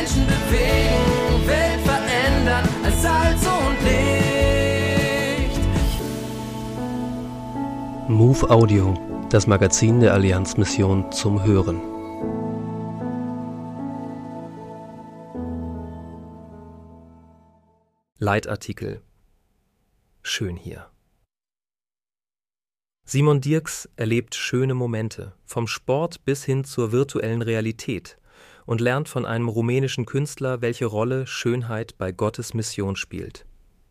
Menschen bewegen, Welt verändern als Salz und Licht. Move Audio, das Magazin der Allianzmission zum Hören. Leitartikel. Schön hier. Simon Dierks erlebt schöne Momente, vom Sport bis hin zur virtuellen Realität, und lernt von einem rumänischen Künstler, welche Rolle Schönheit bei Gottes Mission spielt.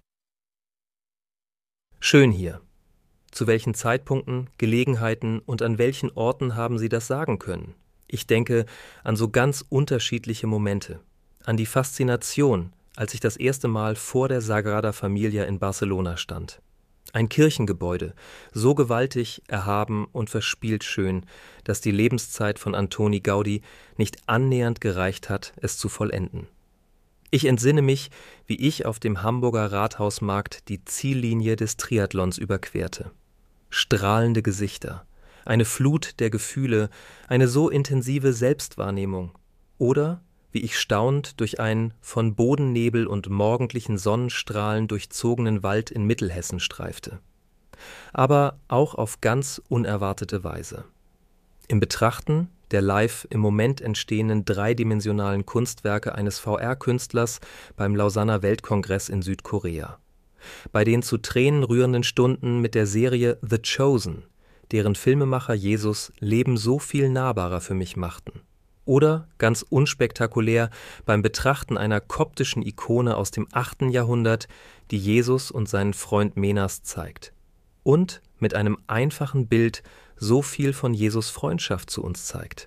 Schön hier. Zu welchen Zeitpunkten, Gelegenheiten und an welchen Orten haben Sie das sagen können? Ich denke an so ganz unterschiedliche Momente, an die Faszination, als ich das erste Mal vor der Sagrada Familia in Barcelona stand. Ein Kirchengebäude, so gewaltig, erhaben und verspielt schön, dass die Lebenszeit von Antoni Gaudí nicht annähernd gereicht hat, es zu vollenden. Ich entsinne mich, wie ich auf dem Hamburger Rathausmarkt die Ziellinie des Triathlons überquerte. Strahlende Gesichter, eine Flut der Gefühle, eine so intensive Selbstwahrnehmung. Oder wie ich staunend durch einen von Bodennebel und morgendlichen Sonnenstrahlen durchzogenen Wald in Mittelhessen streifte. Aber auch auf ganz unerwartete Weise. Im Betrachten der live im Moment entstehenden dreidimensionalen Kunstwerke eines VR-Künstlers beim Lausanner Weltkongress in Südkorea. Bei den zu Tränen rührenden Stunden mit der Serie The Chosen, deren Filmemacher Jesus Leben so viel nahbarer für mich machten. Oder ganz unspektakulär beim Betrachten einer koptischen Ikone aus dem 8. Jahrhundert, die Jesus und seinen Freund Menas zeigt. Und mit einem einfachen Bild so viel von Jesus Freundschaft zu uns zeigt.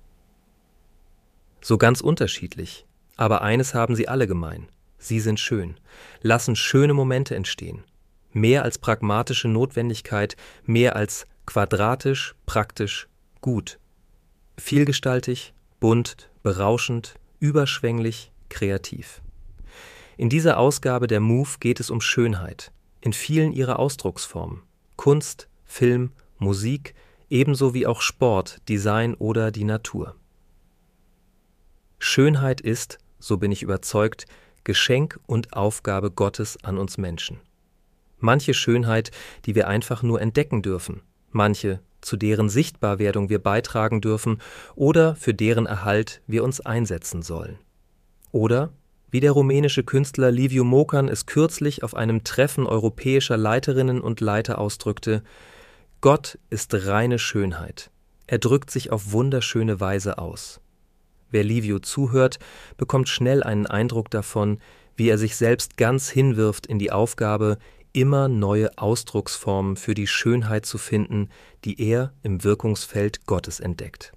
So ganz unterschiedlich, aber eines haben sie alle gemein. Sie sind schön, lassen schöne Momente entstehen. Mehr als pragmatische Notwendigkeit, mehr als quadratisch, praktisch, gut. Vielgestaltig, bunt, berauschend, überschwänglich, kreativ. In dieser Ausgabe der Move geht es um Schönheit, in vielen ihrer Ausdrucksformen. Kunst, Film, Musik, ebenso wie auch Sport, Design oder die Natur. Schönheit ist, so bin ich überzeugt, Geschenk und Aufgabe Gottes an uns Menschen. Manche Schönheit, die wir einfach nur entdecken dürfen, manche, zu deren Sichtbarwerdung wir beitragen dürfen oder für deren Erhalt wir uns einsetzen sollen. Oder, wie der rumänische Künstler Liviu Mocan es kürzlich auf einem Treffen europäischer Leiterinnen und Leiter ausdrückte: Gott ist reine Schönheit. Er drückt sich auf wunderschöne Weise aus. Wer Liviu zuhört, bekommt schnell einen Eindruck davon, wie er sich selbst ganz hinwirft in die Aufgabe, immer neue Ausdrucksformen für die Schönheit zu finden, die er im Wirkungsfeld Gottes entdeckt.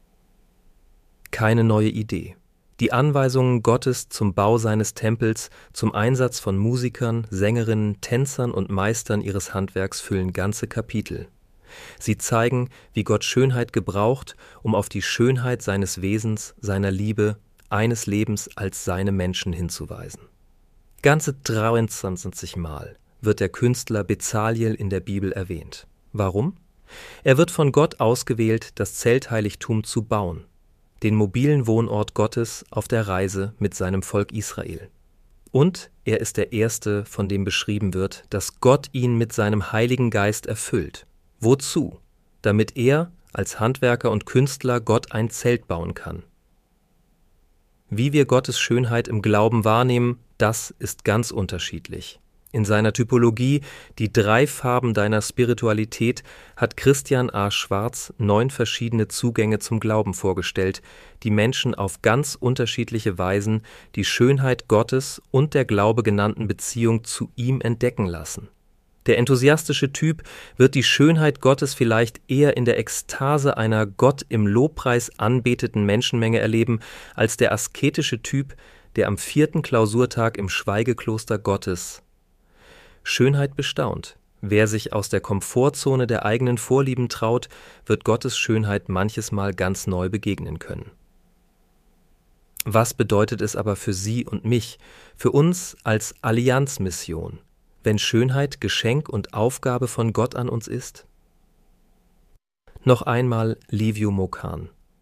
Keine neue Idee. Die Anweisungen Gottes zum Bau seines Tempels, zum Einsatz von Musikern, Sängerinnen, Tänzern und Meistern ihres Handwerks füllen ganze Kapitel. Sie zeigen, wie Gott Schönheit gebraucht, um auf die Schönheit seines Wesens, seiner Liebe, eines Lebens als seine Menschen hinzuweisen. Ganze 23 Mal wird der Künstler Bezaliel in der Bibel erwähnt. Warum? Er wird von Gott ausgewählt, das Zeltheiligtum zu bauen, den mobilen Wohnort Gottes auf der Reise mit seinem Volk Israel. Und er ist der Erste, von dem beschrieben wird, dass Gott ihn mit seinem Heiligen Geist erfüllt. Wozu? Damit er als Handwerker und Künstler Gott ein Zelt bauen kann. Wie wir Gottes Schönheit im Glauben wahrnehmen, das ist ganz unterschiedlich. In seiner Typologie »Die 3 Farben deiner Spiritualität« hat Christian A. Schwarz 9 verschiedene Zugänge zum Glauben vorgestellt, die Menschen auf ganz unterschiedliche Weisen die Schönheit Gottes und der Glaube genannten Beziehung zu ihm entdecken lassen. Der enthusiastische Typ wird die Schönheit Gottes vielleicht eher in der Ekstase einer Gott im Lobpreis anbeteten Menschenmenge erleben, als der asketische Typ, der am 4. Klausurtag im Schweigekloster Gottes Schönheit bestaunt. Wer sich aus der Komfortzone der eigenen Vorlieben traut, wird Gottes Schönheit manches Mal ganz neu begegnen können. Was bedeutet es aber für Sie und mich, für uns als Allianzmission, wenn Schönheit Geschenk und Aufgabe von Gott an uns ist? Noch einmal Liviu Mocan.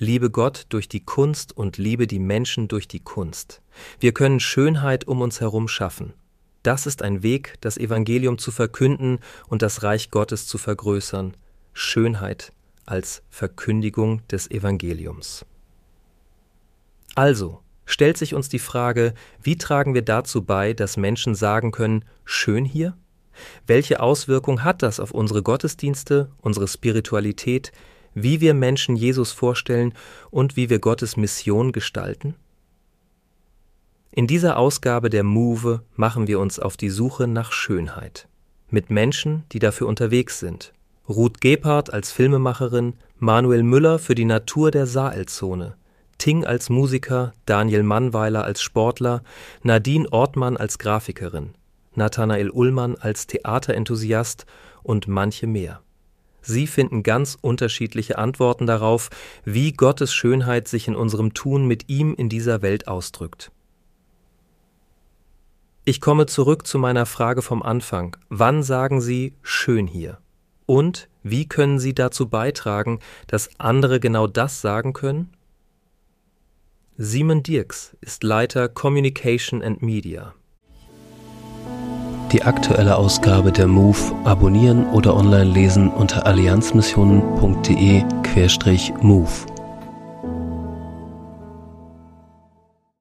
liebe Gott durch die Kunst und liebe die Menschen durch die Kunst. Wir können Schönheit um uns herum schaffen. Das ist ein Weg, das Evangelium zu verkünden und das Reich Gottes zu vergrößern. Schönheit als Verkündigung des Evangeliums. Also stellt sich uns die Frage, wie tragen wir dazu bei, dass Menschen sagen können, schön hier? Welche Auswirkung hat das auf unsere Gottesdienste, unsere Spiritualität, wie wir Menschen Jesus vorstellen und wie wir Gottes Mission gestalten? In dieser Ausgabe der Move machen wir uns auf die Suche nach Schönheit. Mit Menschen, die dafür unterwegs sind. Ruth Gebhardt als Filmemacherin, Manuel Müller für die Natur der Sahelzone, Ting als Musiker, Daniel Mannweiler als Sportler, Nadine Ortmann als Grafikerin, Nathanael Ullmann als Theaterenthusiast und manche mehr. Sie finden ganz unterschiedliche Antworten darauf, wie Gottes Schönheit sich in unserem Tun mit ihm in dieser Welt ausdrückt. Ich komme zurück zu meiner Frage vom Anfang. Wann sagen Sie schön hier? Und wie können Sie dazu beitragen, dass andere genau das sagen können? Simon Dirks ist Leiter Communication and Media. Die aktuelle Ausgabe der Move abonnieren oder online lesen unter allianzmissionen.de/move.